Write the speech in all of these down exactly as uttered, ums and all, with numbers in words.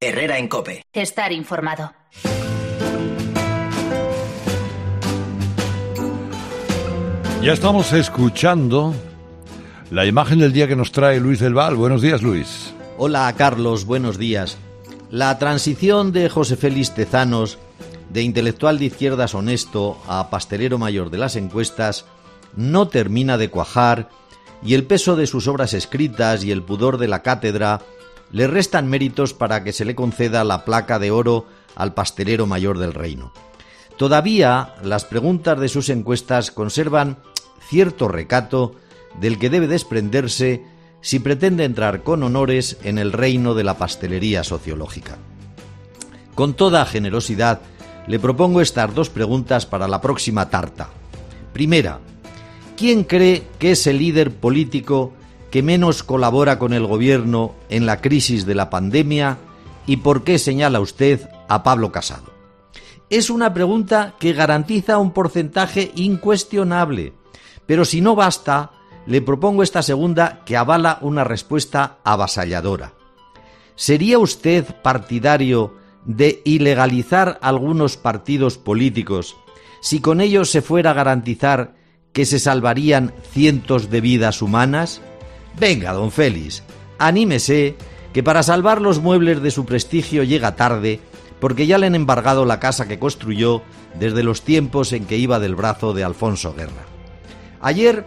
Herrera en COPE. Estar informado. Ya estamos escuchando la imagen del día que nos trae Luis del Val. Buenos días, Luis. Hola, Carlos. Buenos días. La transición de José Félix Tezanos, de intelectual de izquierdas honesto a pastelero mayor de las encuestas, no termina de cuajar y el peso de sus obras escritas y el pudor de la cátedra le restan méritos para que se le conceda la placa de oro al pastelero mayor del reino. Todavía las preguntas de sus encuestas conservan cierto recato del que debe desprenderse si pretende entrar con honores en el reino de la pastelería sociológica. Con toda generosidad le propongo estas dos preguntas para la próxima tarta. Primera, ¿quién cree que es el líder político que menos colabora con el gobierno en la crisis de la pandemia y por qué señala usted a Pablo Casado? Es una pregunta que garantiza un porcentaje incuestionable, pero si no basta, le propongo esta segunda que avala una respuesta avasalladora. ¿Sería usted partidario de ilegalizar algunos partidos políticos si con ello se fuera a garantizar que se salvarían cientos de vidas humanas? Venga, don Félix, anímese, que para salvar los muebles de su prestigio llega tarde, porque ya le han embargado la casa que construyó desde los tiempos en que iba del brazo de Alfonso Guerra. Ayer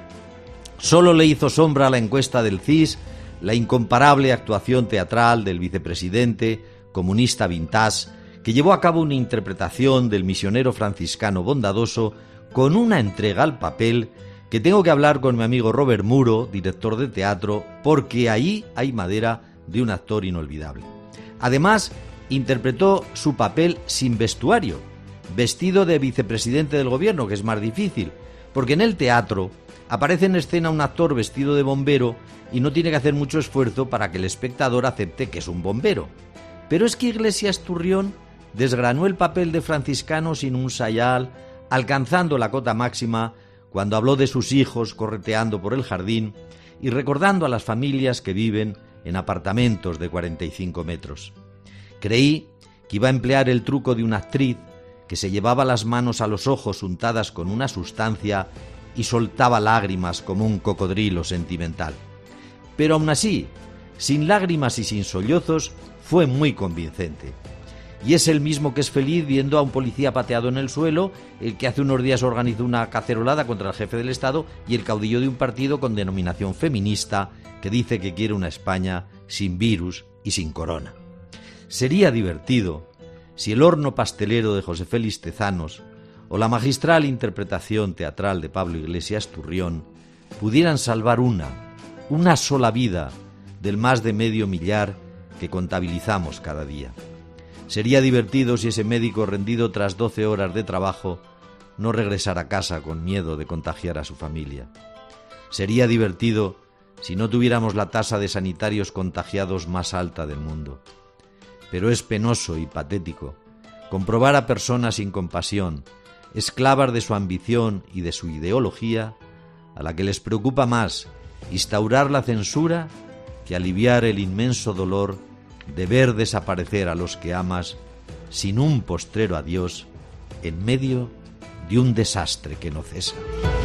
solo le hizo sombra a la encuesta del C I S la incomparable actuación teatral del vicepresidente comunista vintage, que llevó a cabo una interpretación del misionero franciscano bondadoso con una entrega al papel que tengo que hablar con mi amigo Robert Muro, director de teatro, porque ahí hay madera de un actor inolvidable. Además, interpretó su papel sin vestuario, vestido de vicepresidente del gobierno, que es más difícil, porque en el teatro aparece en escena un actor vestido de bombero y no tiene que hacer mucho esfuerzo para que el espectador acepte que es un bombero. Pero es que Iglesias Turrión desgranó el papel de franciscano sin un sayal, alcanzando la cota máxima cuando habló de sus hijos correteando por el jardín y recordando a las familias que viven en apartamentos de cuarenta y cinco metros. Creí que iba a emplear el truco de una actriz que se llevaba las manos a los ojos untadas con una sustancia y soltaba lágrimas como un cocodrilo sentimental. Pero aún así, sin lágrimas y sin sollozos, fue muy convincente. Y es el mismo que es feliz viendo a un policía pateado en el suelo, el que hace unos días organizó una cacerolada contra el jefe del Estado y el caudillo de un partido con denominación feminista que dice que quiere una España sin virus y sin corona. Sería divertido si el horno pastelero de José Félix Tezanos o la magistral interpretación teatral de Pablo Iglesias Turrión pudieran salvar una, una sola vida del más de medio millar que contabilizamos cada día. Sería divertido si ese médico rendido tras doce horas de trabajo no regresara a casa con miedo de contagiar a su familia. Sería divertido si no tuviéramos la tasa de sanitarios contagiados más alta del mundo. Pero es penoso y patético comprobar a personas sin compasión, esclavas de su ambición y de su ideología, a la que les preocupa más instaurar la censura que aliviar el inmenso dolor de ver desaparecer a los que amas sin un postrero adiós en medio de un desastre que no cesa.